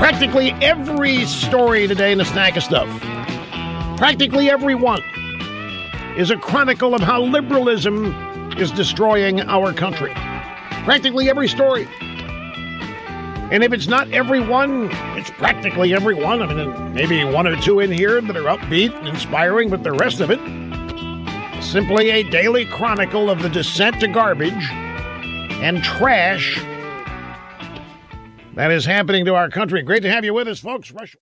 Practically every story today in the Snack of Stuff, practically every one, is a chronicle of how liberalism is destroying our country. Practically every story. And if it's not every one, it's practically every one. I mean, maybe one or two in here that are upbeat and inspiring, but the rest of it, simply a daily chronicle of the descent to garbage and trash that is happening to our country. Great to have you with us, folks. Rush.